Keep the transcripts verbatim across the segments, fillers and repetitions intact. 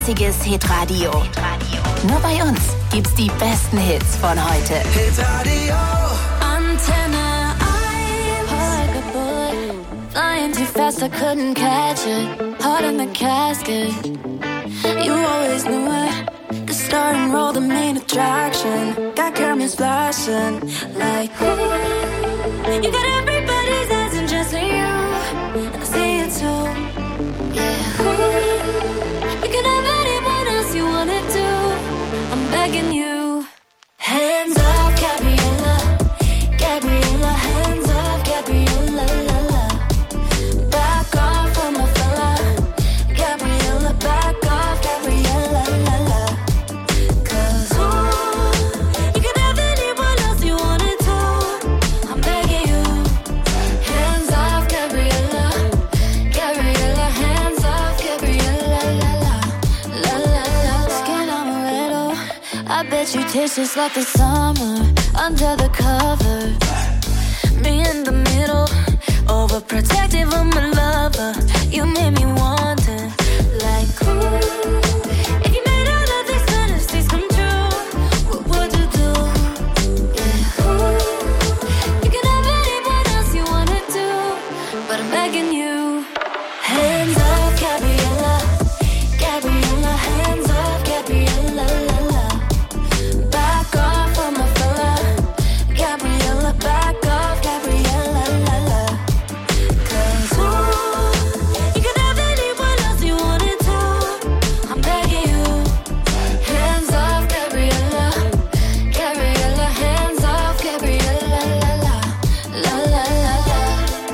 Hitradio. Nur bei uns gibt's die besten Hits von heute. Hitradio. Antenne eins. Like a bullet, flying too fast, I couldn't catch it. Heart in the casket. You always knew it. The star and roll, the main attraction. Got cameras flashing like ooh. You got everybody's eyes and just you. And I see it too. Yeah. Ooh. You can have anyone else you wanna do. I'm begging you. Hands off, Gabriella. Gabriella, hands off, Gabriella, la la. Back off from my fella. Gabriella, back off, Gabriella, la la. Cause ooh, you can have anyone else you wanna do. I'm begging you. Hands off, Gabriella. Gabriella, hands off, Gabriella, la la. La la la. Skin on a little. I bet you taste just like the summer under the cover. Me in the middle, overprotective of my lover. You made me wonder, like ooh, if you made all of these fantasies come true, what would you do? Yeah, ooh, you can have anyone else you wanna do, but I'm begging you. Hands off, Gabriella. Gabriella, hands off, Gabriella, la la. Back off from my fella. Gabriella, back off, Gabriella, la la. Cause ooh, you can have anyone else you wanna do. I'm begging you. Hands off, Gabriella. Gabriella, hands off, Gabriella, la la. La la la la.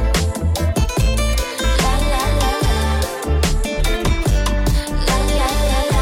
La la la la. La la la la.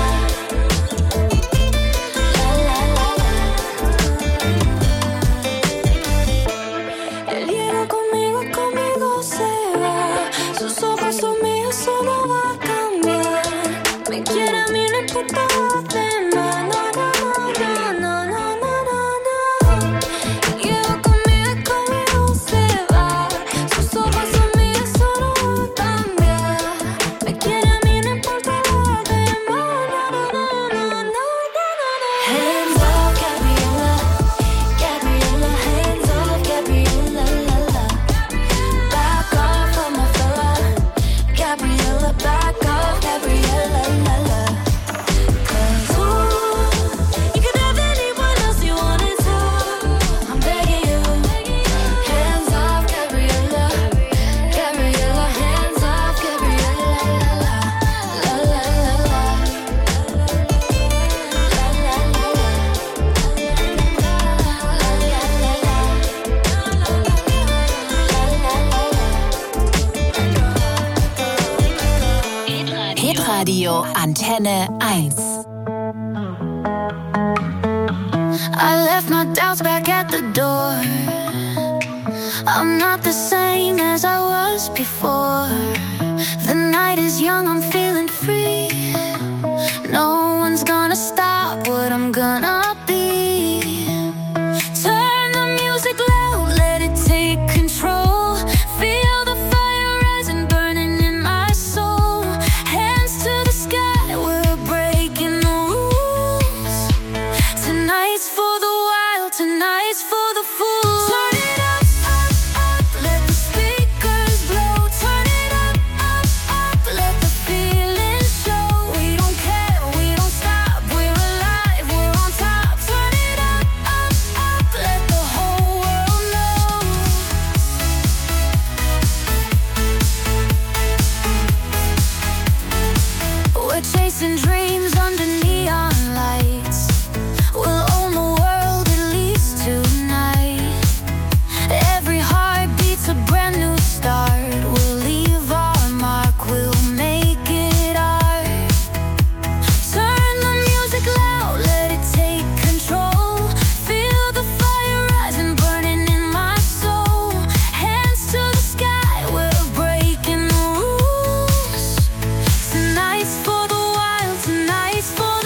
El hielo conmigo, conmigo se va. Sus ojos son míos, eso no va a cambiar. Me quiere a mí, no importa lo demás. No, no, no, no, no, no, no, no. El hielo conmigo, conmigo se va. Sus ojos son míos, eso no va a cambiar. Me quiere a mí, no importa lo demás. No, no, no, no, no, no, no. Hands off, Gabriella. Gabriella, hands off, Gabriella, la la. Back off from my fella. Gabriella, back off, Gabriella, la la. Cause ooh, you can have anyone else you wanna do. I'm begging you. Hands off, Gabriella. Gabriella, hands off, Gabriella, la la. La la la la. La la la la. Hitradio Antenne eins. I left my doubts back at the door. I'm not the same as I was before. The night is young, I'm feeling free. No one's gonna stop what I'm gonna be. Turn the music loud, let it take control. Feel the fire rising, burning in my soul. Hands to the sky, we're breaking the rules. Tonight's for the wild, tonight's for the fools. Turn it up, up, up, let the speakers blow. Turn it up, up, up, let the feeling show. We don't care, we don't stop, we're alive, we're on top. Turn it up, up, up, let the whole world know. We're chasing dreams under neon lights. We'll own the world at least tonight. Every heart beats a brand new start. We'll leave our mark, we'll make it art. Turn the music loud, let it take control. Feel the fire rising, burning in my soul. Hands to the sky, we're breaking the rules. Tonight's for the wild, tonight's for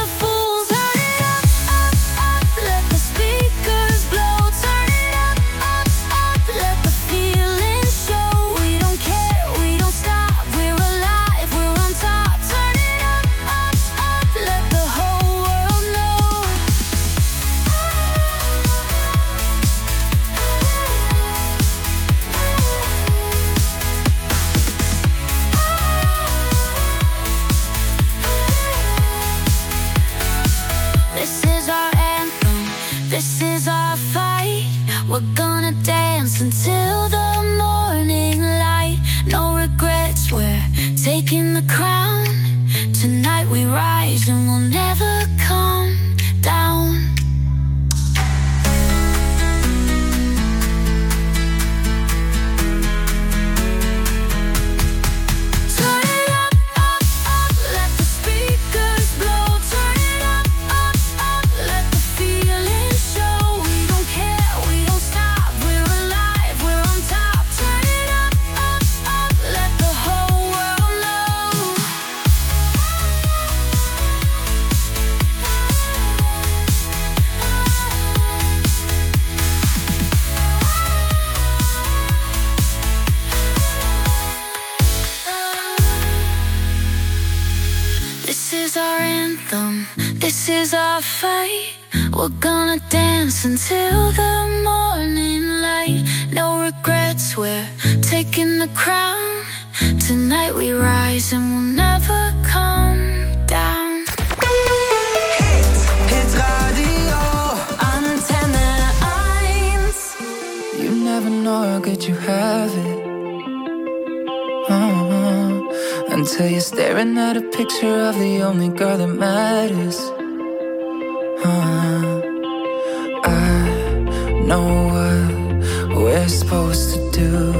rise and we'll never come down. This is our fight. We're gonna dance until the morning light. No regrets, we're taking the crown. Tonight we rise and we'll never come down. Hit, hit radio. Antenne eins. You never know how good you have it. Uh-huh. Until you're staring at a picture of the only girl that matters. Uh, I know what we're supposed to do.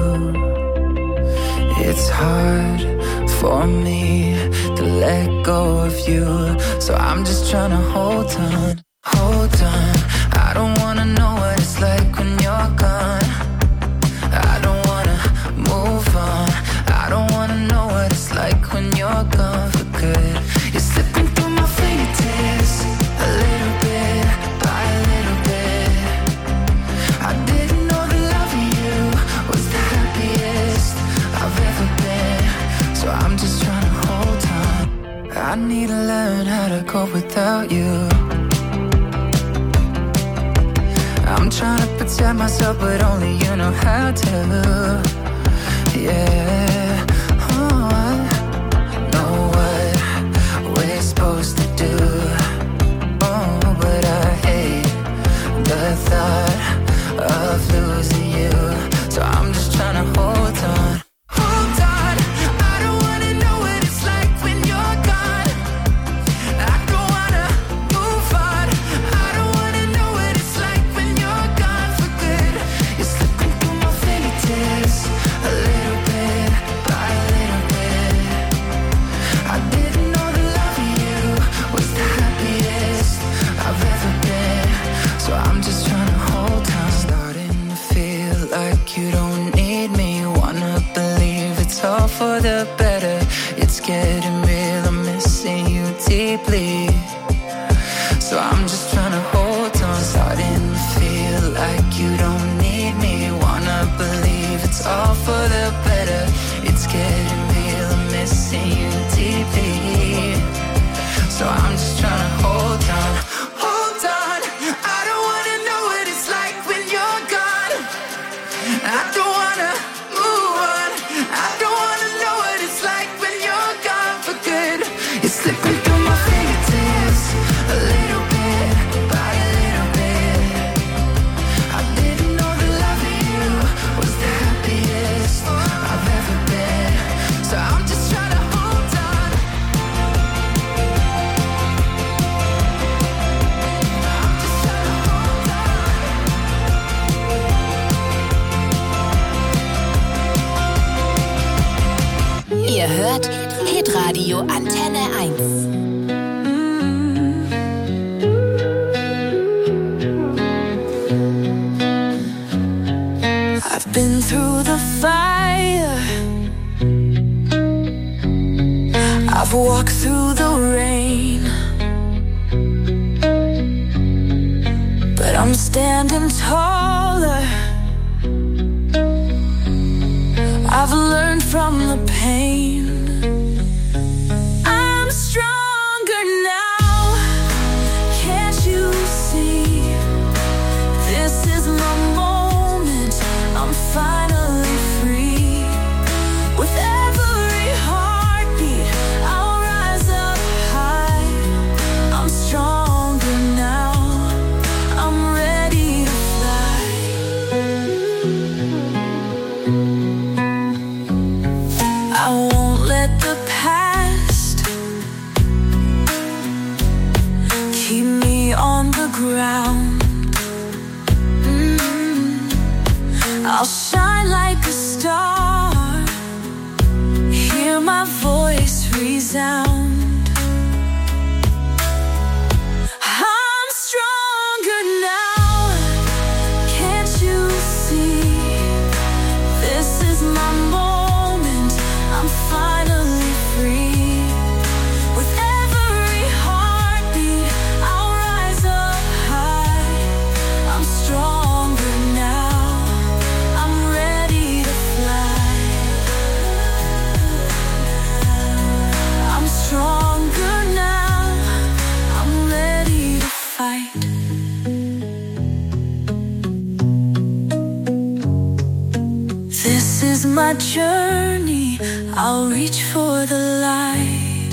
It's hard for me to let go of you, so I'm just trying to hold on, hold on. I don't wanna know what it's like when you're gone. I don't wanna move on. I don't wanna know what it's like when you're gone for good. You're slipping through my fingertips, a little bit by a little bit. I didn't know that loving you was the happiest I've ever been, so I'm just trying to hold on. I need to learn how to cope without you. I'm trying to protect myself, but only you know how to. Yeah, oh, I know what we're supposed to do. Oh, but I hate the thought of losing you, so I'm just trying to hold on. Hold on, I don't wanna know what it's like when you're gone. I don't wanna move on. I don't wanna know what it's like when you're gone for good. You're slipping through my fingertips, a little bit by a little bit. I didn't know that loving you was the happiest I've ever been, so I'm just trying to hold on. Starting to feel like you don't need me. Wanna believe it's all for the better. It's getting real, I'm missing you deeply, so I'm just trying to hold on. Starting to feel like you don't need me. Wanna believe it's all for the better. It's getting real, I'm missing you deeply, so I'm just trying to hold on. Hold on, I don't wanna know what it's like when you're gone. I don't wanna move on. I don't wanna know what it's like when you're gone for good. It's slipping through my fingertips, a little bit by a little bit. I didn't know that loving you was the happiest I've ever been, so I'm just trying to hold on. I'm just trying to hold on. Ihr hört Hitradio Antenne eins. I've been through the fire, I've walked through the rain, but I'm standing taller. I've learned from the pain. I'm stronger now. Can't you see? This is my moment. I'm finally free. With every heartbeat, I'll rise up high. I'm stronger now. I'm ready to fly. I won't ground. Mm-hmm. I'll shine like a star, hear my voice resound. I'm stronger now, can't you see? This is my moment, I'm finally free. With every heartbeat, I'll rise up high. I'm stronger now, I'm ready to fly. I'm stronger now, I'm ready to fight. This is my journey, I'll reach for the light.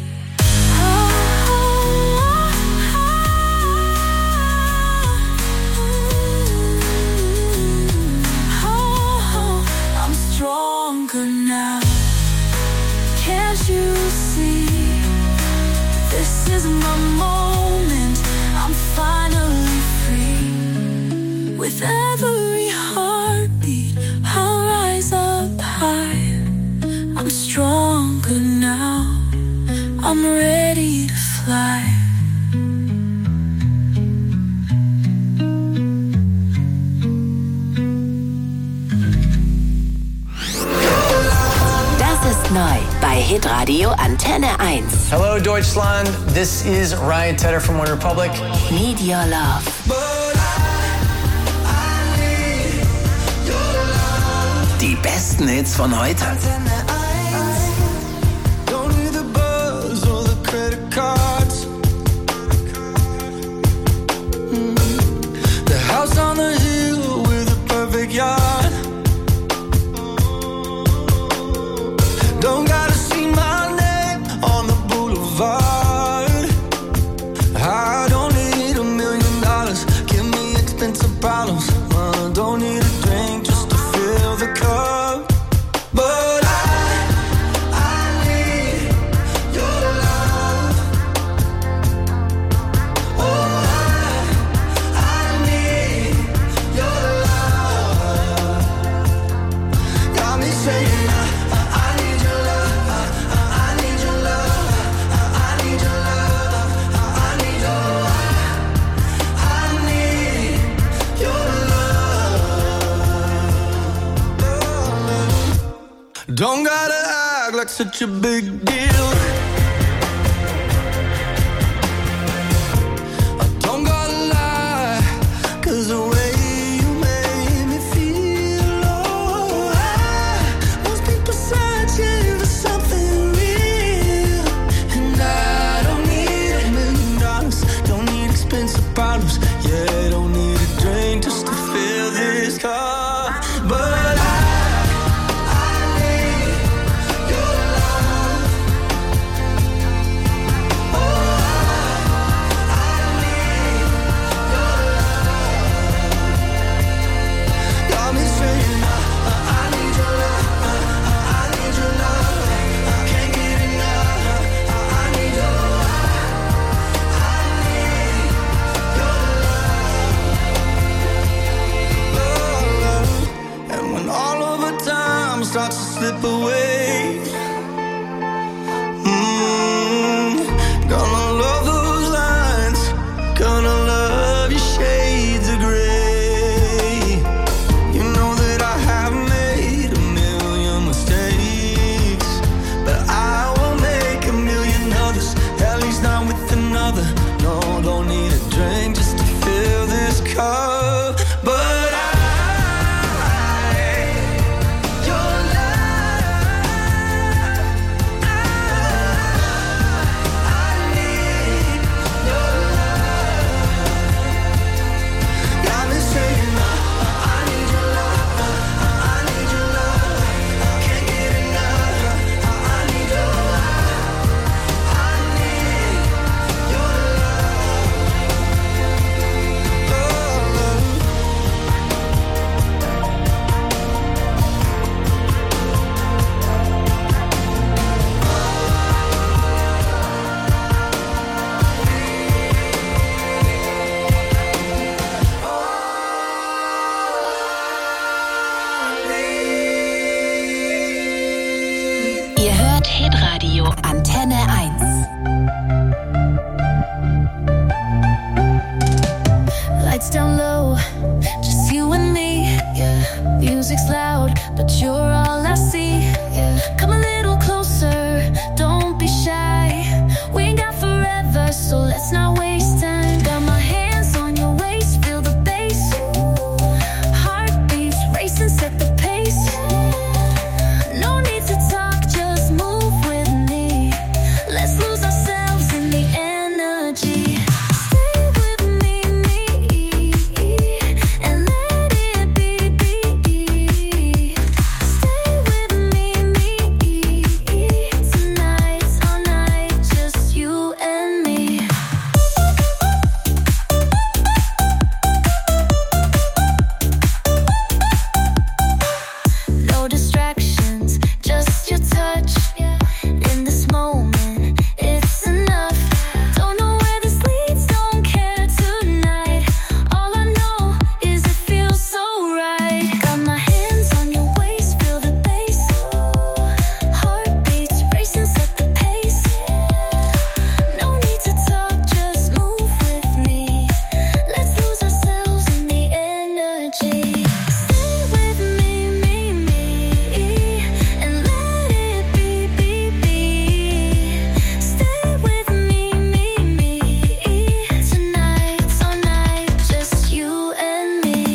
I'm stronger now, can't you see? This is my moment, I'm finally free. With every heartbeat, I'll rise up high. I'm stronger now, I'm ready to fly. Das ist neu bei Hitradio Antenne eins. Hello Deutschland, this is Ryan Tedder from One Republic. Need your love. Die besten Hits von heute. Don't need the buzz or the credit cards. Mm. The house on the hill with a perfect yard. Don't gotta see my name on the boulevard. I don't need a million dollars. Give me expensive problems. Uh, don't need a drink just to fill the cup. But I, I need your love. Oh, I, I need your love. Got me saying I, I need your love. I, I need your love. I, I need your love. I, I need your I, I need your love. Don't gotta act like such a big deal. I don't gotta lie, 'cause the way you made me feel, oh, I must be searching for something real. And I don't need a million dollars, don't need expensive problems. Yeah, don't need a drink just to fill this cup. But I, I need your love. down low, just you and me. Yeah, music's loud, but you're all I see. Yeah, come a little closer, don't be shy. We ain't got forever, so let's not waste time. Got my hands on your waist, feel the bass. Heartbeats racing, set the pace. No need to talk, just move with me. Let's lose ourselves in the energy. Stay with me, me, and let it be, be. Stay with me, me, tonight, all night, just you and me. No distractions, just your touch. In this moment, it's enough. Don't know where this leads, don't care tonight. All I know is it feels so right. Got my hands on your waist, feel the bass. Heartbeats racing, set the pace. No need to talk, just move with me. Let's lose ourselves in the energy. Stay with me, me, me, and let it be, be, be. Stay with me, me, me, tonight, all night, just you and me.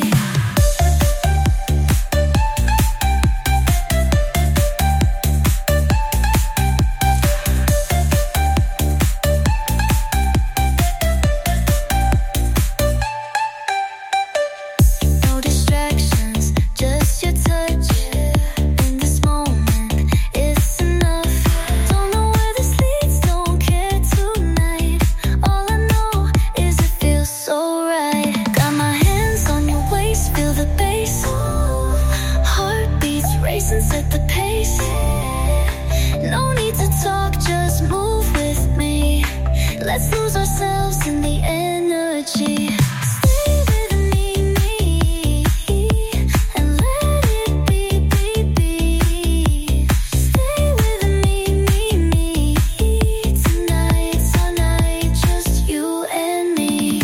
No distractions, just your touch. In this moment, it's enough. Don't know where this leads, don't care tonight. All I know is it feels so right. Got my hands on your waist, feel the bass. Heartbeats racing, set the pace. No need to talk, just move with me. Let's lose ourselves in the energy. Stay with me, me, and let it be, be, be. Stay with me, me, me, tonight, all night, just you and me.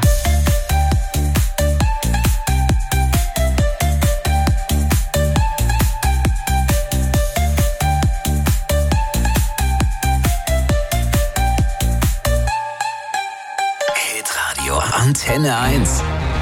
Hitradio Antenne eins.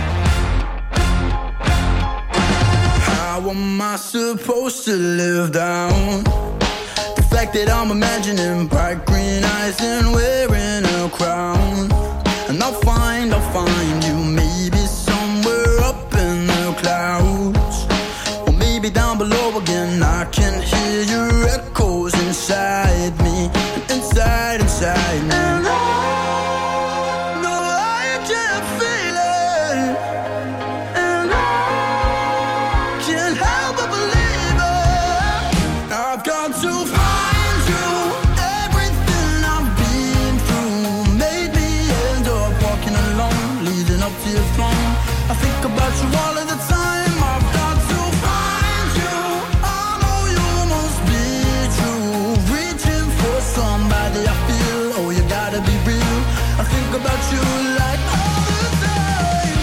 How am I supposed to live down the fact that I'm imagining bright green eyes and wearing a crown? And I'll find, I'll find you maybe somewhere up in the clouds, or maybe down below again. I can hear your echoes inside me, inside, inside me. And I know I can feel it, and I can't help but believe it. I've got to find you. Everything I've been through made me end up walking alone, leading up to your throne. I think about you all of the time. I've got to find you. I know you must be true. Reaching for somebody I feel. Oh, you gotta be real. I think about you like all the time.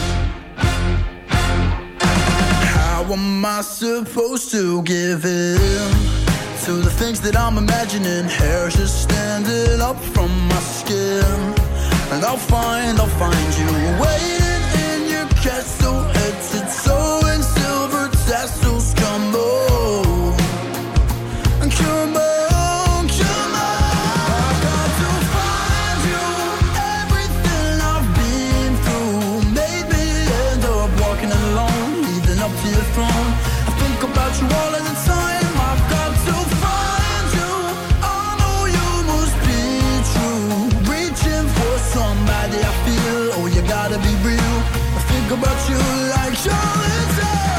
How am I supposed to give in to the things that I'm imagining? Hair's just standing up from my skin. And I'll find, I'll find you waiting in your castle, head to toe in silver tassels. Come on, come on, come on. I've got to find you. Everything I've been through made me end up walking alone, leading up to your throne. I think about you all of the time. I've got to find you. I know you must be true. Reaching for somebody I feel. Oh, you gotta be real. I think about you like Charlotte.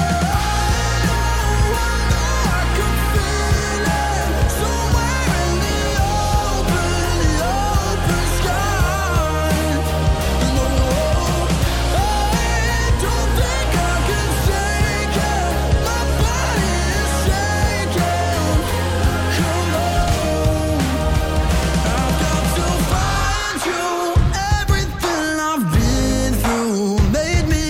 I can feel it somewhere in the open, the open sky. No, I don't think I can take it. My body is shaking. Come on, I've got to find you. Everything I've been through made me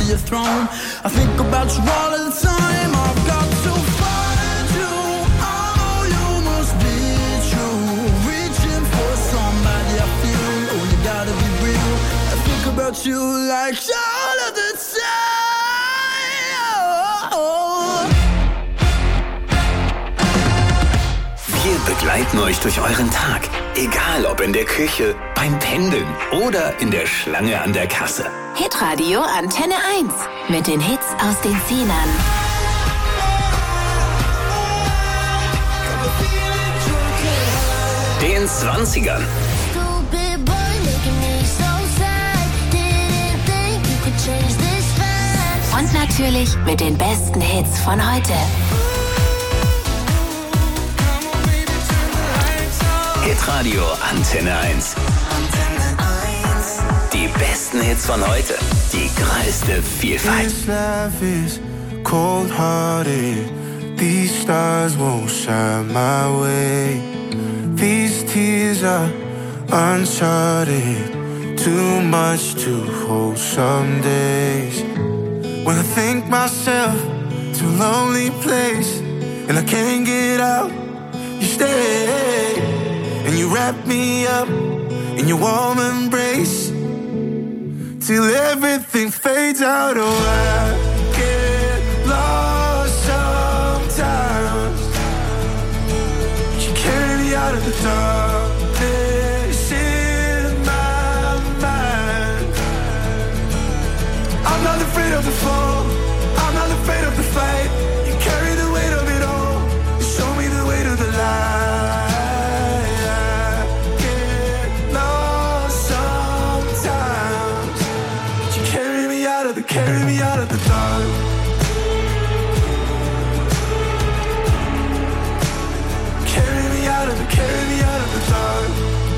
your throne. I think about you all of the time. I've got to find you. I know you must be true. Reaching for somebody I feel. Oh, you gotta be real. I think about you like all of the time. Oh. Wir begleiten euch durch euren Tag. Egal ob in der Küche, beim Pendeln oder in der Schlange an der Kasse. Hitradio Antenne eins. Mit den Hits aus den Zehnern. Den Zwanzigern. Und natürlich mit den besten Hits von heute. Hitradio Antenne eins. Die besten Hits von heute. Die größte Vielfalt. This life is cold-hearted. These stars won't shine my way. These tears are uncharted. Too much to hold some days. When I think myself to a lonely place and I can't get out, you stay and you wrap me up in your warm embrace till everything fades out. Oh, I get lost sometimes. You carry me out of the darkness in my mind. I'm not afraid of the fall, I'm not afraid of the fight. You carry the weight of it all, you show me the way to the light. I get lost sometimes, but you carry me out of the, carry me out of the dark. Carry me out of the, carry me out of the dark.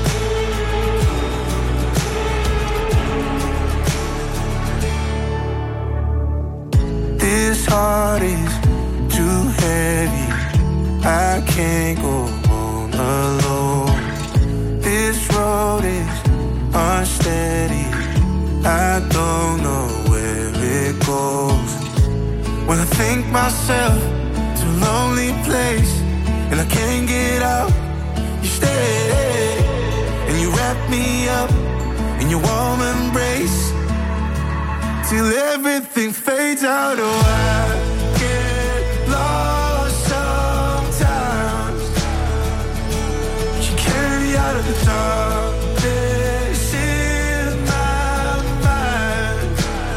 This heart is too heavy, I can't go on alone. This road is unsteady, I don't know where it goes. When I think myself to a lonely place and I can't get out, you stay and you wrap me up in your warm embrace till everything fades out. Oh, I get lost sometimes, but you carry me out of the darkness in my mind.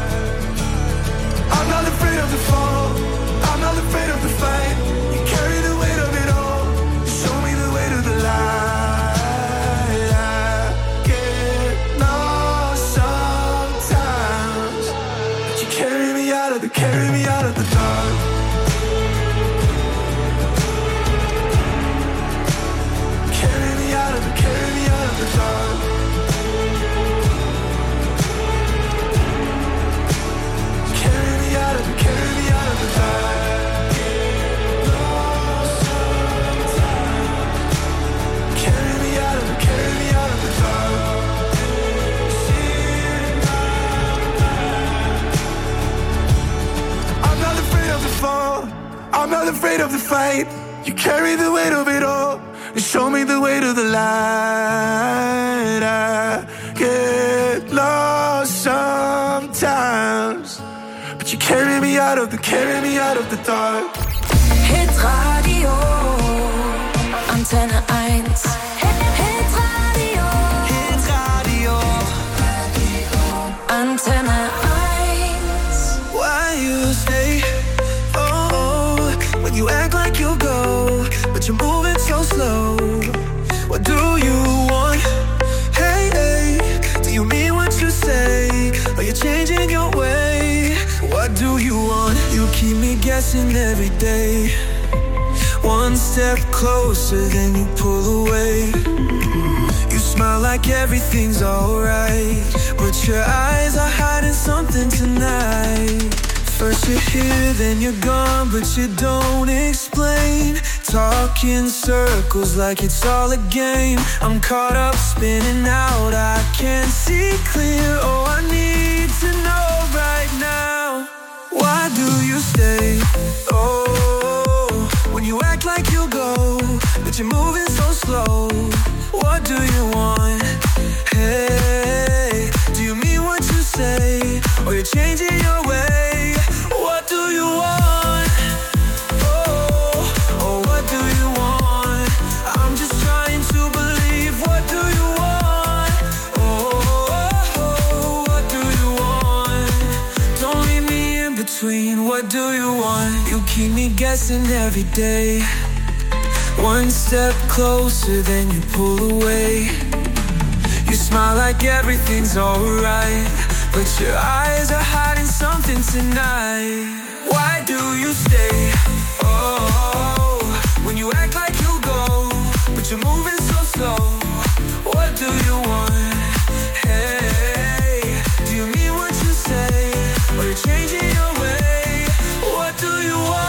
I'm not afraid of the fall, I'm not afraid of the fight. You carry the weight of it all, you show me the way to the light. I get lost sometimes, carry me out of the, carry me out of the dark. Carry me out of the, carry me out of the dark. Carry me out of the, carry me out of the dark. Carry me out of the, carry me out of the dark. I'm not afraid of the fight. You carry the weight of it all and show me the way to the light. I get lost sometimes, but you carry me out of the, carry me out of the dark. Hitradio Antenne eins. Hitradio Hitradio Antenne eins. Why you stay? You act like you'll go, but you're moving so slow. What do you want? Hey, hey, do you mean what you say? Are you changing your way? What do you want? You keep me guessing every day. One step closer, then you pull away. You smile like everything's alright, but your eyes are hiding something tonight. First you're here, then you're gone, but you don't explain. Talk in circles like it's all a game. I'm caught up spinning out, I can't see clear. Oh, I need to know right now. stay? Oh, when you act like you'll go, but you're moving so slow. What do you want? Hey, do you mean what you say? Or you're changing your way? What do you want? Oh, oh, what do you want? I'm just trying to believe. What do you want? Oh, oh, oh, what do you want? Don't leave me in between. What do you want? You keep me guessing every day. One step closer, then you pull away. You smile like everything's alright, but your eyes are hiding something tonight. Why do you stay? Oh, when you act like you'll go, but you're moving so slow. What do you want? Hey, do you mean what you say? Or you're changing your way? What do you want?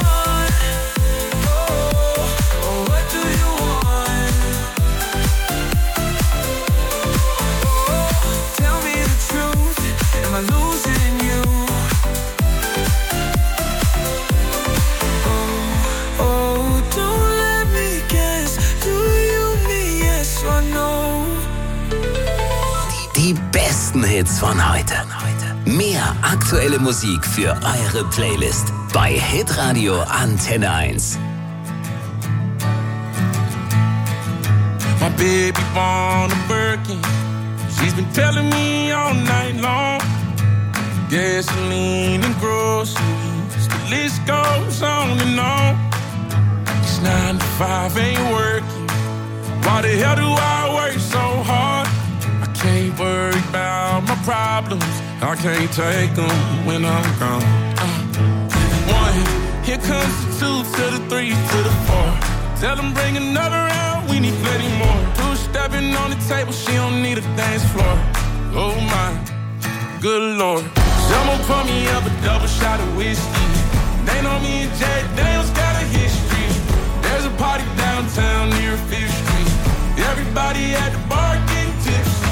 Die besten Hits von heute. Mehr aktuelle Musik für eure Playlist bei Hitradio Antenne eins. My baby born a Birkin. She's been telling me all night long. Gasoline and groceries, the list goes on and on. It's nine to five, ain't working. Why the hell do I work so hard? I can't worry about my problems. I can't take them when I'm gone. Uh, one, here comes the two to the three to the four. Tell them bring another round, we need plenty more. Two stepping on the table, she don't need a dance floor. Oh my, good Lord. Someone pour me up a double shot of whiskey. They know me and Jay Daniels got a history. There's a party downtown near Fifth Street. Everybody at the bar getting tipsy.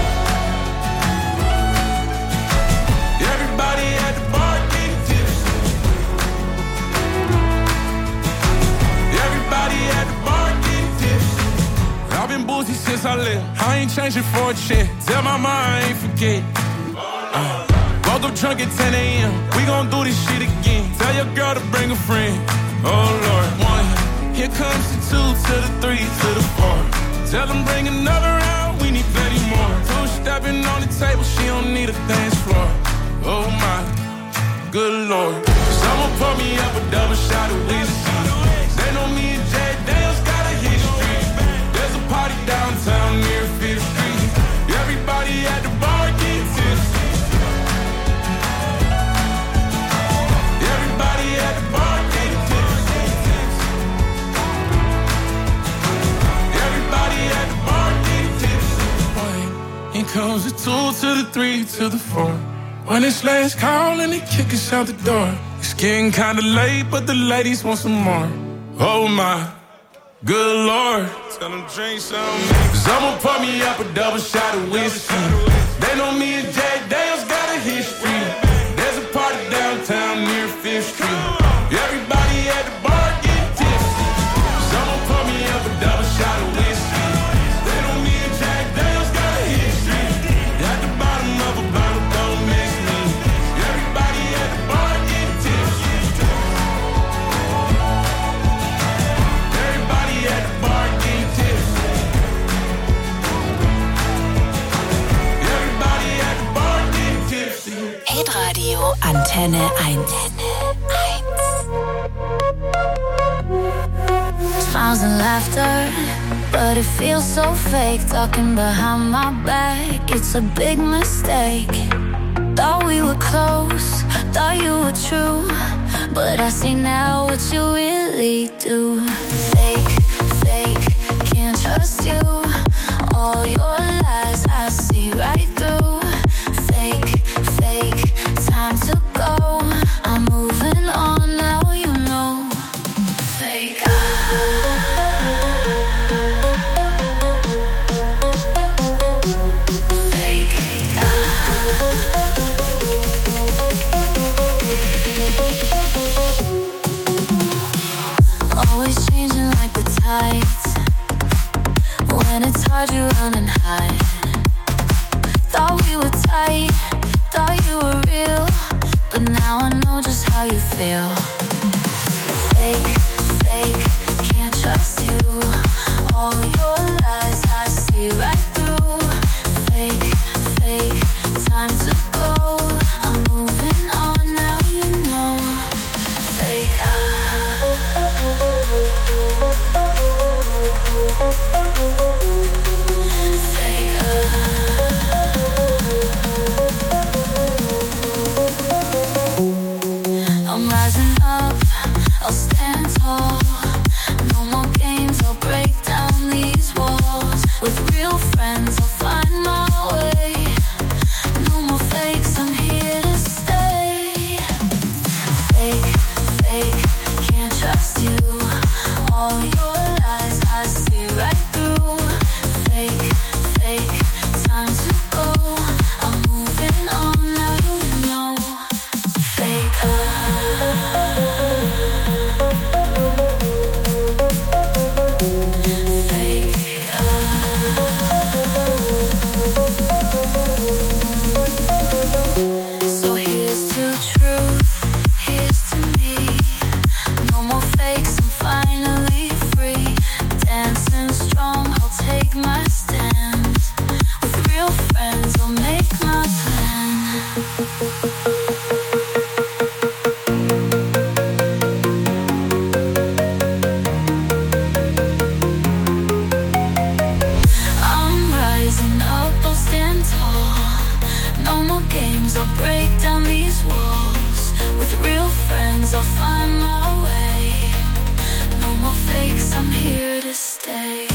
Everybody at the bar getting tipsy. Everybody at the bar getting tipsy. I've been boozy since I left. I ain't changing for a check. Tell my mom I ain't forget. Uh, woke up drunk at ten a.m. We gon' do this shit again. Tell your girl to bring a friend. Oh Lord. One, here comes the two to the three to the four. Tell them bring another round, we need plenty more. Two stepping on the table, she don't need a dance floor. Oh my, good Lord. Someone pour me up a double shot of whiskey. They know me and Jay Daniels got a history. There's a party downtown near Fifth Street. Everybody at the bar getting tipsy. Everybody at the bar getting tipsy. Everybody at the bar getting tipsy. One, here comes the two to the three to the four. When it's last call and they kick us out the door. It's getting kinda late, but the ladies want some more. Oh my, good Lord. Tell them drink some. Someone pour me up a double shot of whiskey. They know me and Jay Daniels got a history. There's a party downtown near Fifth Street. Everybody at the bar getting tipsy. Someone pour me up a double shot of whiskey. They know me and Jay Daniels got a history. At the bottom of a bottle, don't miss me. Everybody at the bar getting tipsy. Everybody at the bar getting tipsy. Everybody at the bar getting tipsy. Hitradio Antenne eins. Smiles and laughter, but it feels so fake. Talking behind my back, it's a big mistake. Thought we were close, thought you were true, but I see now what you really do. Fake, fake, can't trust you. All your lies I see right through. Fake, fake, time to go. I'm moving on now, you know. Fake. Fake. friends, I'll find my way. No more fakes, I'm here to stay. Fake, fake, can't trust you. All your lies I see right through. Fake, fake, time to go. I'm moving on, now you know. Fake, so here's to truth, here's to me. No more fakes, I'm finally free. Dancing strong, I'll take my stand. With real friends, I'll make my plan. I'm rising up, I'll stand tall. No more games, I'll break down these walls. With real friends, I'll find my way. No more fakes, I'm here to stay.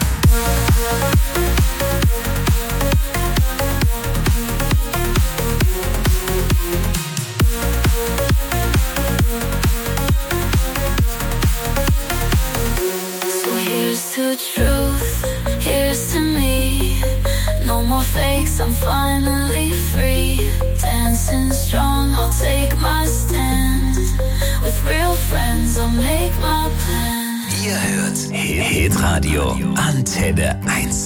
So here's to truth, here's to me. No more fakes, I'm finally free. Dancing strong, I'll take my stand. With real friends, I'll make my plan. Ihr hört Hitradio Antenne eins.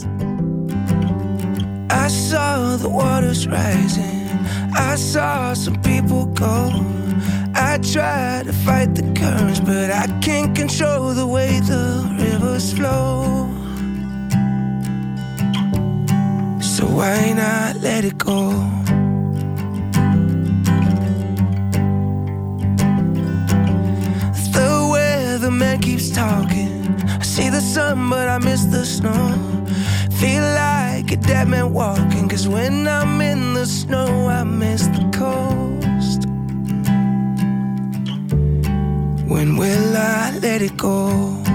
I saw the waters rising, I saw some people go. I tried to fight the currents, but I can't control the way the rivers flow. So why not let it go? The weatherman keeps talking. I see the sun, but I miss the snow. Feel like a dead man walking, 'cause when I'm in the snow, I miss the coast. When will I let it go?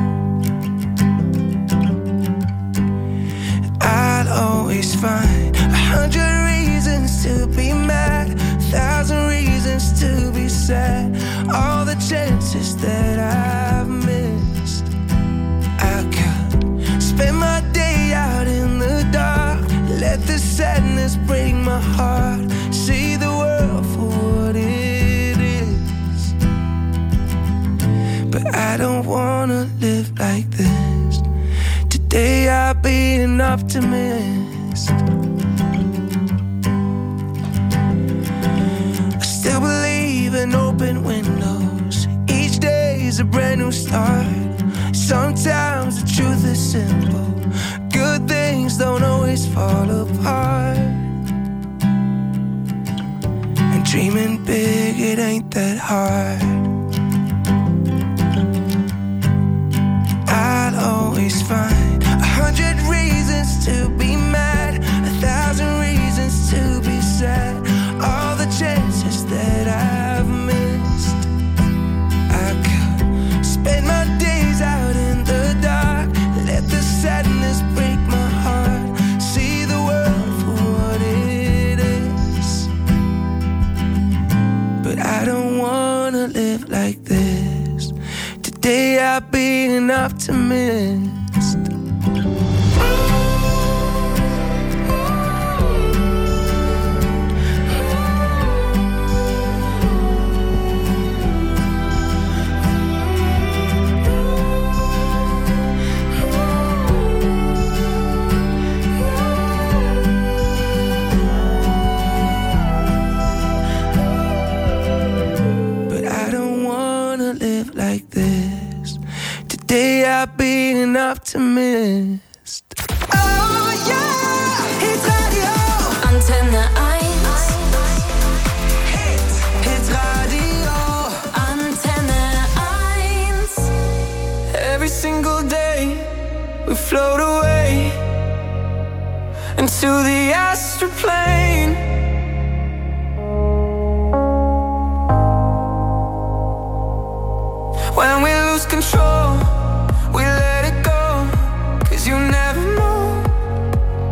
I'll always find a hundred reasons to be mad, a thousand reasons to be sad. All the chances that I've missed, I could spend my day out in the dark, let the sadness break my heart, see the world for what it is. But I don't wanna live like this. Today I'll be an optimist. I still believe in open windows. Each day is a brand new start. Sometimes the truth is simple. Good things don't always fall apart. And dreaming big, it ain't that hard. I'll always find a hundred reasons to be mad, a thousand reasons to be sad. All the chances that I've missed, I could spend my days out in the dark, let the sadness break my heart, see the world for what it is. But I don't wanna live like this. Today I'll be an optimist. Like this. Today I'll be an optimist. Oh yeah, Hitradio Antenne eins. Hit, Hitradio Antenne eins. Every single day we float away into the astral plane. When we lose control, we let it go. 'Cause you never know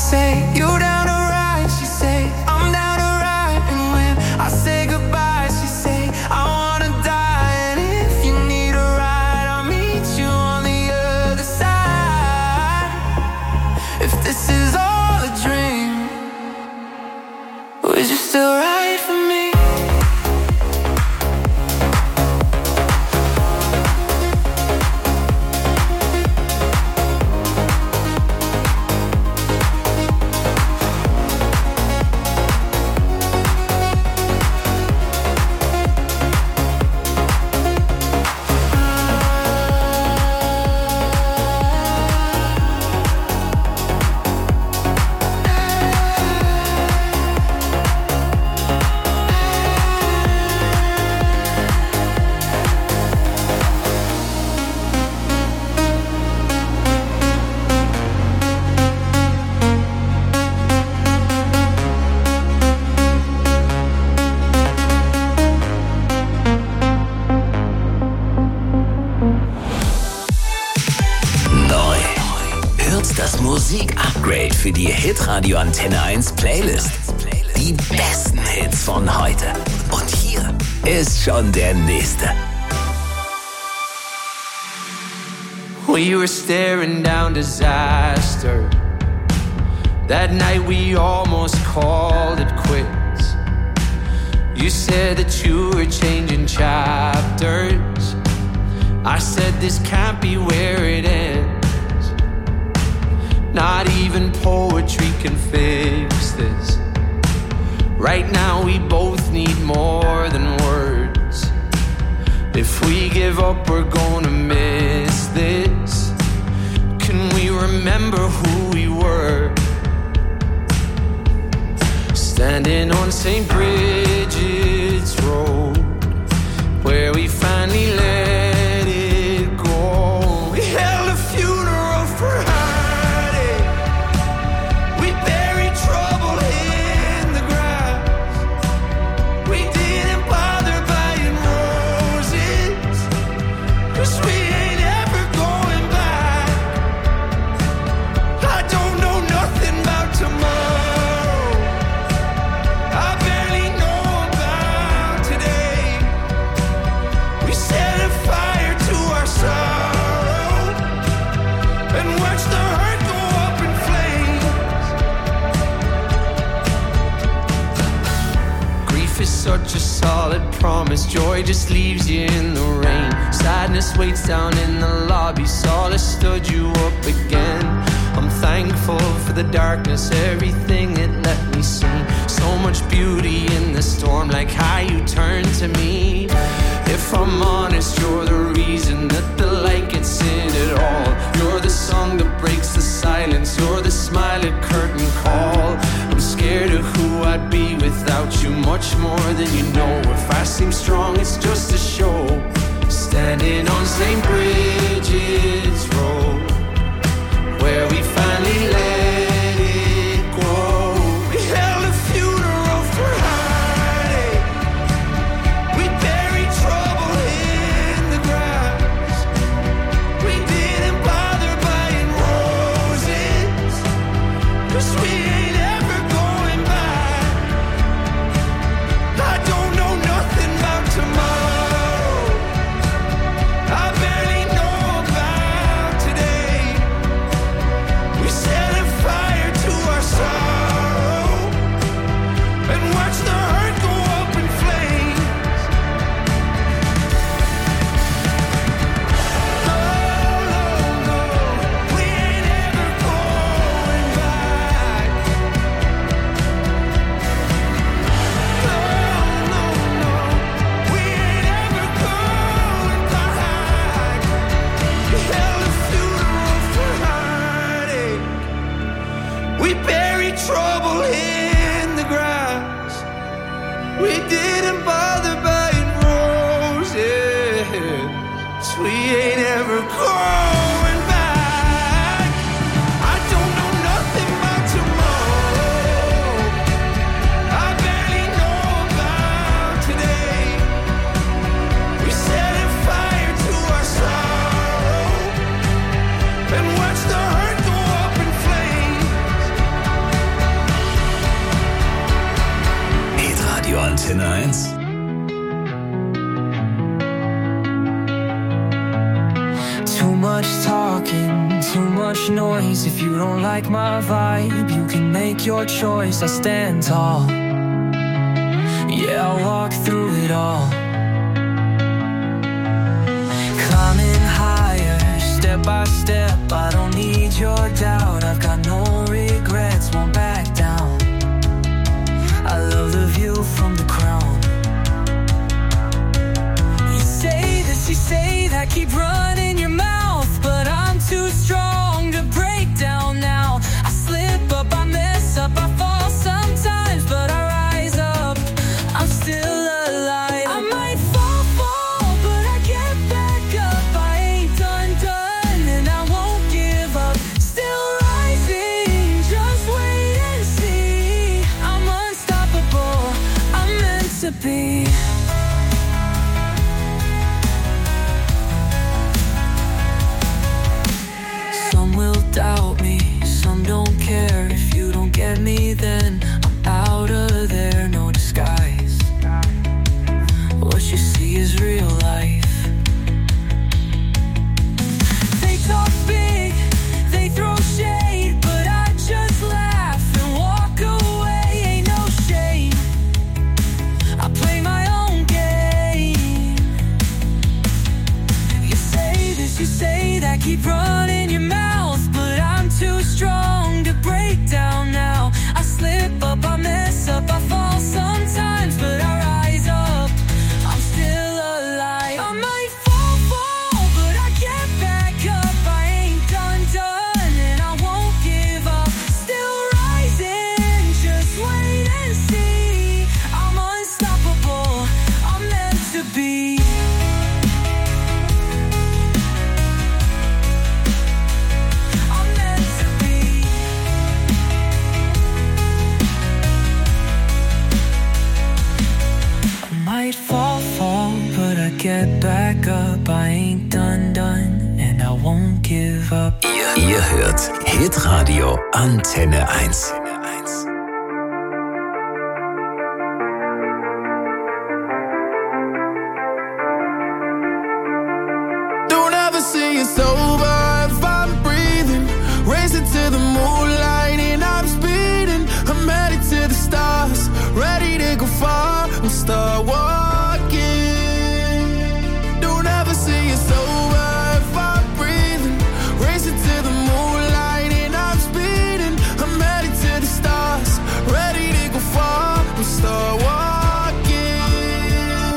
say, you down to ride? She say, I'm down to ride. And when I say goodbye, she say, I wanna die. And if you need a ride, I'll meet you on the other side. If this is all a dream, would you still ride for me? Musik-Upgrade für die Hitradio Antenne eins Playlist. Die besten Hits von heute. Und hier ist schon der nächste. We were staring down disaster. That night we almost called it quits. You said that you were changing chapters. I said this can't be where it ends. Not even poetry can fix this. Right now we both need more than words. If we give up, we're gonna miss this. Can we remember who we were? Standing on Saint Bridget's Road, where we finally let it go. We held a funeral for her. Such a solid promise. Joy just leaves you in the rain. Sadness waits down in the lobby. Solace stood you up again. I'm thankful for the darkness, everything it let me see. So much beauty in the storm, like how you turn to me. If I'm honest, you're the reason that the light gets in it all. You're the song that breaks the silence. You're the smile at curtain call. I'm scared of who I'd be without you, much more than you know. If I seem strong, it's just a show. Standing on Saint Bridget's Road, where we finally let it go. We held a funeral for heartache. We buried trouble in the grass. We didn't bother buying roses, 'cause we ain't ever going back. I don't know nothing about tomorrow. I barely know eins. Too much talking, too much noise. If you don't like my vibe, you can make your choice. I stand tall, yeah, I'll walk through it all. Climbing higher, step by step. I don't need your doubt. I've got no regrets, won't back down. I love the view from the crown. You say this, you say that, keep running your mouth, but I'm too strong to break down now. I slip up, I mess up, I fall sometimes, but I rise up. I'm still alive. I might fall, fall, but I get back up. I ain't done, done, and I won't give up. Still rising, just wait and see. I'm unstoppable, I'm meant to be. Some will doubt me, some don't care. If you don't get me, then I'm out of there, no disguise. What you see is real life. They talk big, they throw shade, but I just laugh and walk away. Ain't no shame, I play my own game. You say this, you say that, keep running your mouth, but I'm too strong to break down now. I slip up, I mess up, I fall sometimes, but I rise up. I'm still alive. I might fall, fall, but I get back up. I ain't done, done, and I won't give up. Still rising, just wait and see. I'm unstoppable, I'm meant to be. I'm meant to be. I might fall, fall, but I get back up. I ain't done, done, and I won't give up. Ihr, ihr hört Hitradio Antenne eins. Don't ever see it's over if I'm breathing. Racing to the moonlight and I'm speeding. I'm headed to the stars, ready to go far and start walking. Don't ever see it's over if I'm breathing. Racing to the moonlight and I'm speeding. I'm headed to the stars, ready to go far and start walking.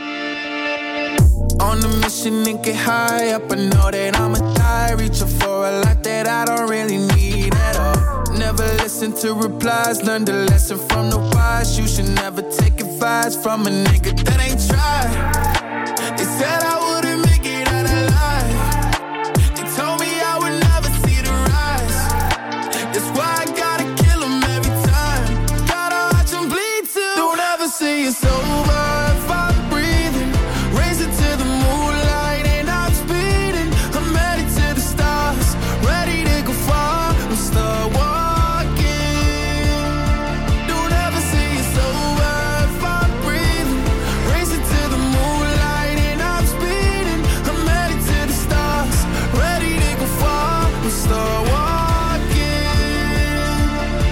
On a mission and get high up, I know that I'ma die. Reaching for a lot that I don't really need at all. Never listen to replies, learn the lesson from the wise. You should never take advice from a nigga that ain't tried. They said I wouldn't make it out alive. They told me I would never see the rise. That's why I gotta kill 'em every time. Gotta watch 'em bleed too. Don't ever see it's over if I'm breathing. Racing to the moonlight and I'm speeding. I'm headed to the stars, ready to go far and start walking. Don't ever see it's over if I'm breathing. Racing to the moonlight and I'm speeding. I'm headed to the stars, ready to go far and start walking.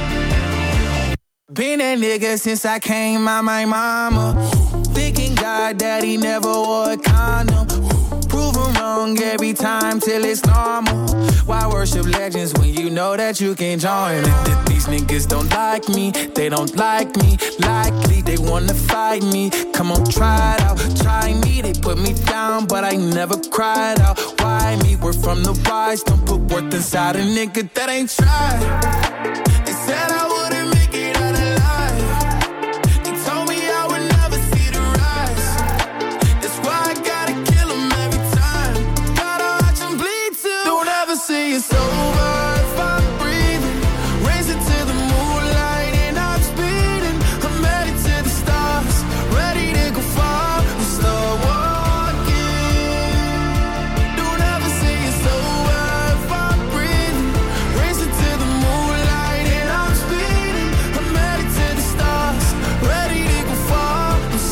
Been that nigga since I came out my mama. Thinking God that he never wore a condom. Proven wrong every time till it's normal. Why worship legends when you know that you can join it? These niggas don't like me, they don't like me. Likely they wanna fight me. Come on, try it out, try me. They put me down, but I never cried out. Why me? We're from the wise, don't put worth inside a nigga that ain't tried. They said I wouldn't make it out alive. They told me I would never see the rise. That's why I gotta kill 'em every time. Gotta watch 'em bleed too. Don't ever see it's over if I'm breathing. Racing to the moonlight and I'm speeding. I'm headed to the stars, ready to go far and start walking. Don't ever see it's over if I'm breathing. Racing to the moonlight and I'm speeding. I'm headed to the stars, ready to go far and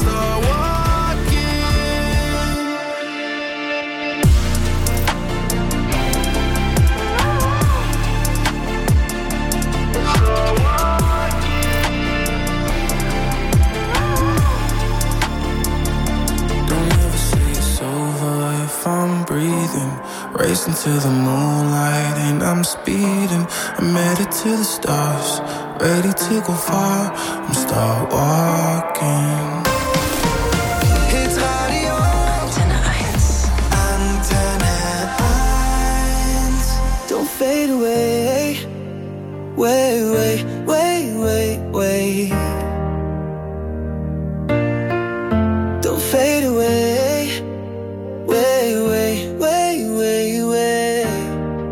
moonlight and I'm speeding. I'm headed to the stars, ready to go far. I'm start walking. Hits Radio Antenne eins. Antenne eins. Don't fade away, wait, wait, wait, wait, wait. Don't fade away, wait, wait, wait, wait, wait.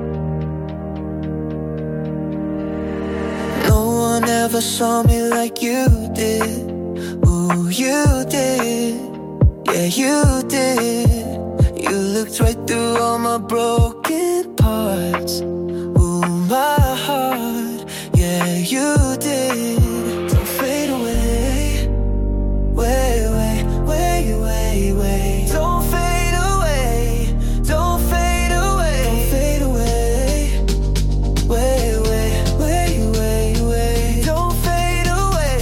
No one ever saw me like you did. Ooh, you did, yeah, you did. You looked right through all my broken parts. Ooh, my heart, yeah, you did. Don't fade away, wait, wait, wait, wait, wait. Don't fade away, don't fade away, don't fade away. Wait, wait, wait, wait, wait. Don't fade away.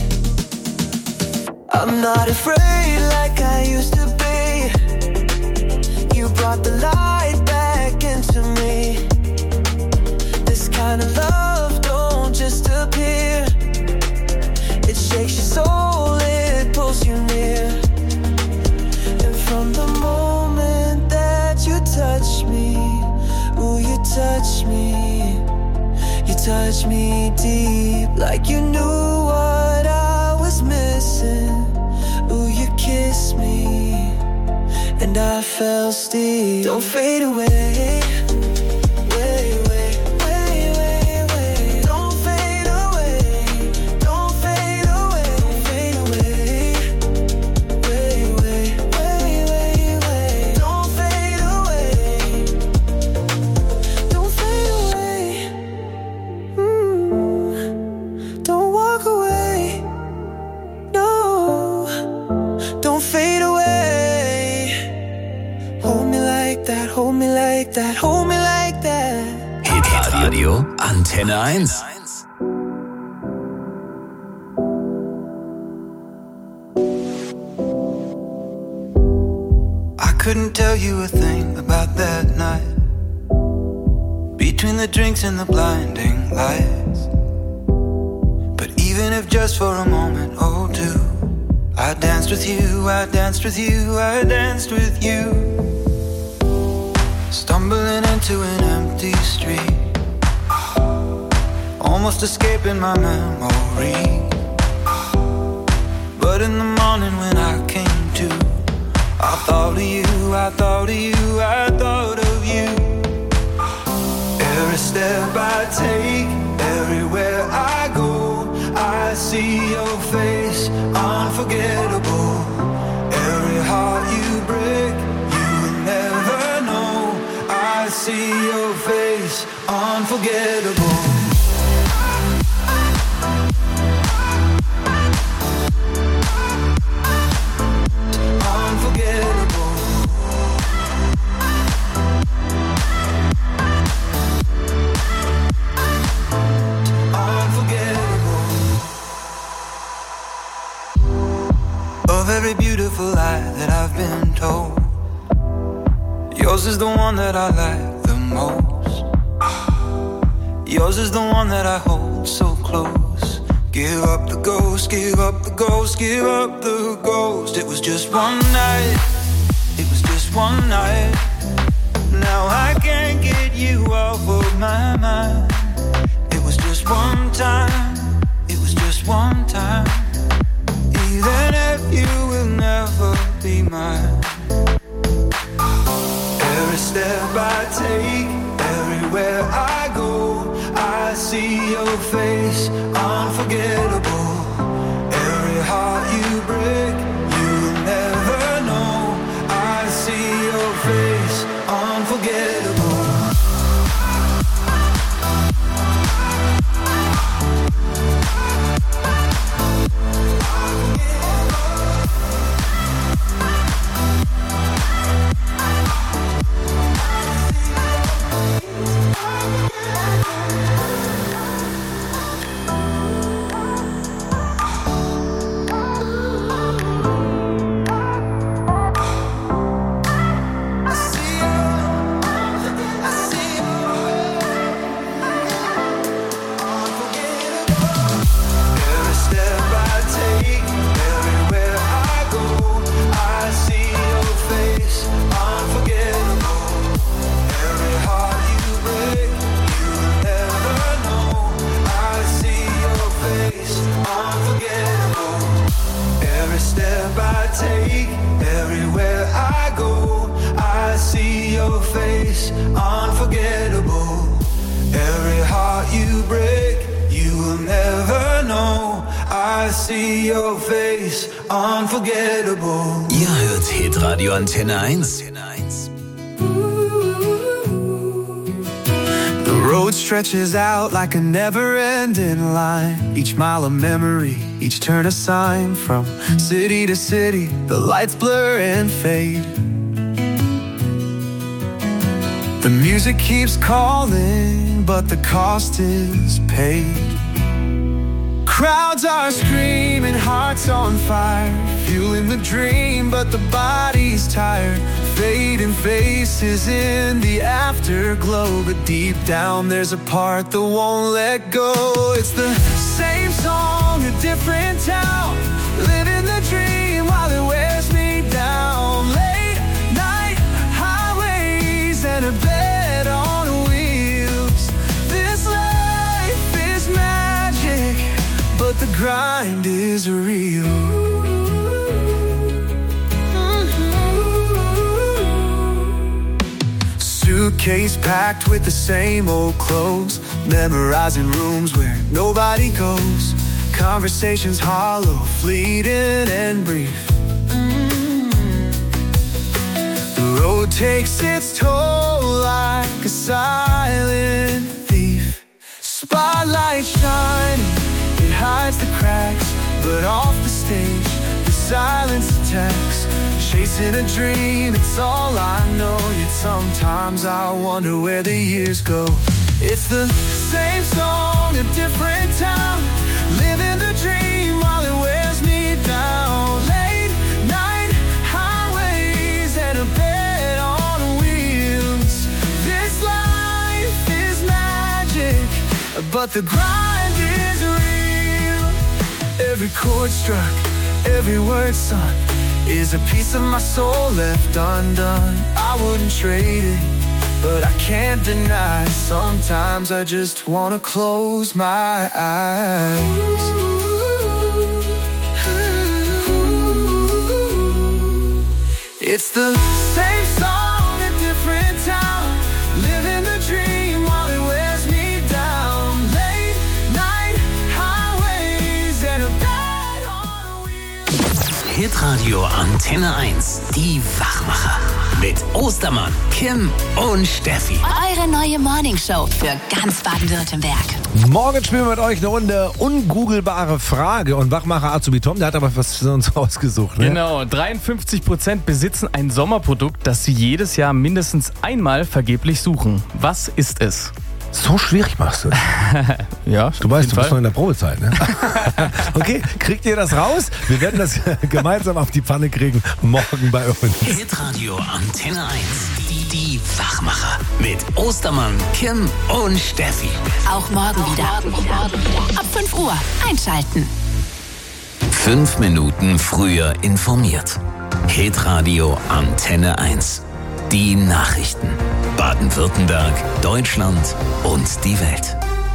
I'm not afraid like I used to be. You brought the light back into me. This kind of love don't just appear. It shakes your soul, it pulls you near. And from the moment that you touch me, ooh, you touch me, you touch me deep, like you knew what I was missing. Ooh, you kissed me, and I fell steep. Don't fade away. Wait, wait, wait, wait, wait. Don't fade away. Don't fade away. Don't fade away. Wait, wait, wait, wait, wait. Don't fade away. Don't fade away. Mm. Don't walk away. No. Don't fade away. Hold me like that, hold me like that, hold me like that. Hit Radio Antenne eins. I couldn't tell you a thing about that night. Between the drinks and the blinding lights. But even if just for a moment or two, I danced with you, I danced with you, I danced with you. Stumbling into an empty street, almost escaping my memory. But in the morning when I came to, I thought of you, I thought of you, I thought of you. Every step I take, everywhere I go, I see your face, unforgettable. Every heart you break, you will never know. I see your face, unforgettable. Unforgettable. Unforgettable. Of every beautiful lie that I've been told, yours is the one that I like the most. Yours is the one that I hold so close. Give up the ghost, give up the ghost, give up the ghost. It was just one night, it was just one night. Now I can't get you off of my mind. It was just one time, it was just one time. Even if you will never be mine. Every step I take, everywhere I go, I see your face, unforgettable. Every heart you break, you will never know. I see your face, unforgettable. I see your face, unforgettable. Ihr hört Hitradio Antenne eins. The road stretches out like a never-ending line. Each mile a memory, each turn a sign. From city to city, the lights blur and fade. The music keeps calling, but the cost is paid. Crowds are screaming, hearts on fire, fueling the dream, but the body's tired. Fading faces in the afterglow, but deep down there's a part that won't let go. It's the same song, a different town, living the dream while it wears me down. Late night highways and a bed on wheels. This life is magic, but the grind is real. Suitcase packed with the same old clothes, memorizing rooms where nobody goes. Conversations hollow, fleeting and brief. The road takes its toll like a silent thief. Spotlight shining, it hides the cracks, but off the stage, the silence attacks. Chasing a dream, it's all I know. Yet sometimes I wonder where the years go. It's the same song, a different town, living the dream while it wears me down. Late night highways and a bed on wheels. This life is magic, but the grind is real. Every chord struck, every word sung, is a piece of my soul left undone. I wouldn't trade it, but I can't deny. Sometimes I just wanna close my eyes. It's the same song, a different town, living the dream while it wears me down. Late night highways and a bed on wheels. Hitradio Antenne eins, die Wachmacher. Mit Ostermann, Kim und Steffi. Eure neue Morningshow für ganz Baden-Württemberg. Morgen spielen wir mit euch eine Runde ungoogelbare Frage. Und Wachmacher Azubi Tom, der hat aber was für uns ausgesucht. Ne? Genau, dreiundfünfzig Prozent besitzen ein Sommerprodukt, das sie jedes Jahr mindestens einmal vergeblich suchen. Was ist es? So schwierig machst du. Ja, du weißt, du bist noch in der Probezeit, ne? Okay, kriegt ihr das raus? Wir werden das gemeinsam auf die Pfanne kriegen, morgen bei uns. Hitradio Antenne eins, die, die Wachmacher. Mit Ostermann, Kim und Steffi. Auch morgen wieder. Ab fünf Uhr einschalten. Fünf Minuten früher informiert. Hitradio Antenne eins. Die Nachrichten. Baden-Württemberg, Deutschland und die Welt.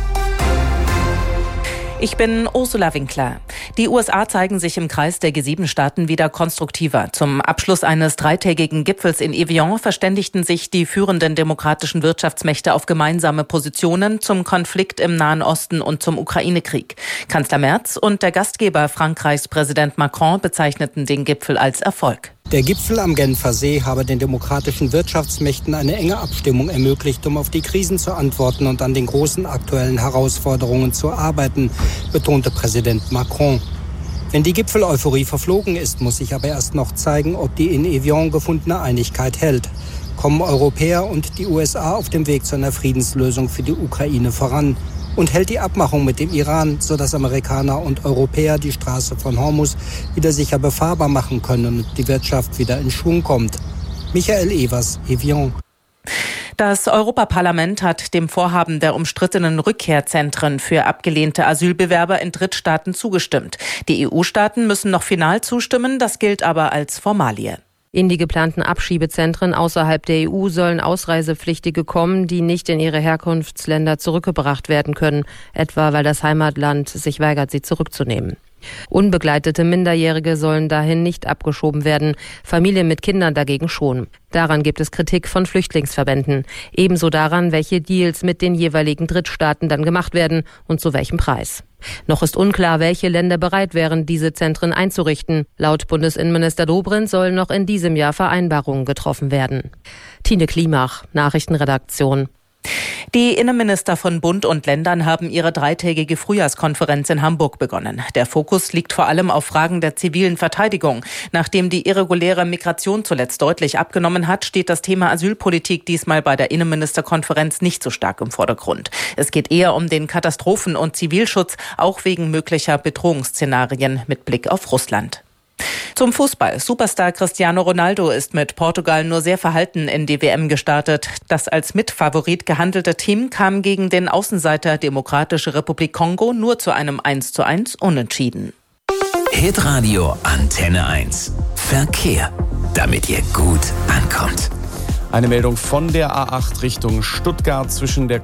Ich bin Ursula Winkler. Die U S A zeigen sich im Kreis der G sieben Staaten wieder konstruktiver. Zum Abschluss eines dreitägigen Gipfels in Evian verständigten sich die führenden demokratischen Wirtschaftsmächte auf gemeinsame Positionen zum Konflikt im Nahen Osten und zum Ukraine-Krieg. Kanzler Merz und der Gastgeber Frankreichs Präsident Macron bezeichneten den Gipfel als Erfolg. Der Gipfel am Genfer See habe den demokratischen Wirtschaftsmächten eine enge Abstimmung ermöglicht, um auf die Krisen zu antworten und an den großen aktuellen Herausforderungen zu arbeiten, betonte Präsident Macron. Wenn die Gipfel-Euphorie verflogen ist, muss sich aber erst noch zeigen, ob die in Evian gefundene Einigkeit hält. Kommen Europäer und die U S A auf dem Weg zu einer Friedenslösung für die Ukraine voran? Und hält die Abmachung mit dem Iran, sodass Amerikaner und Europäer die Straße von Hormuz wieder sicher befahrbar machen können und die Wirtschaft wieder in Schwung kommt? Michael Evers, Evian. Das Europaparlament hat dem Vorhaben der umstrittenen Rückkehrzentren für abgelehnte Asylbewerber in Drittstaaten zugestimmt. Die E U-Staaten müssen noch final zustimmen, das gilt aber als Formalie. In die geplanten Abschiebezentren außerhalb der E U sollen Ausreisepflichtige kommen, die nicht in ihre Herkunftsländer zurückgebracht werden können, etwa weil das Heimatland sich weigert, sie zurückzunehmen. Unbegleitete Minderjährige sollen dahin nicht abgeschoben werden, Familien mit Kindern dagegen schon. Daran gibt es Kritik von Flüchtlingsverbänden. Ebenso daran, welche Deals mit den jeweiligen Drittstaaten dann gemacht werden und zu welchem Preis. Noch ist unklar, welche Länder bereit wären, diese Zentren einzurichten. Laut Bundesinnenminister Dobrindt sollen noch in diesem Jahr Vereinbarungen getroffen werden. Tine Klimach, Nachrichtenredaktion. Die Innenminister von Bund und Ländern haben ihre dreitägige Frühjahrskonferenz in Hamburg begonnen. Der Fokus liegt vor allem auf Fragen der zivilen Verteidigung. Nachdem die irreguläre Migration zuletzt deutlich abgenommen hat, steht das Thema Asylpolitik diesmal bei der Innenministerkonferenz nicht so stark im Vordergrund. Es geht eher um den Katastrophen- und Zivilschutz, auch wegen möglicher Bedrohungsszenarien mit Blick auf Russland. Zum Fußball. Superstar Cristiano Ronaldo ist mit Portugal nur sehr verhalten in die W M gestartet. Das als Mitfavorit gehandelte Team kam gegen den Außenseiter Demokratische Republik Kongo nur zu einem eins zu eins Unentschieden. Hitradio Antenne eins. Verkehr, damit ihr gut ankommt. Eine Meldung von der A acht Richtung Stuttgart zwischen der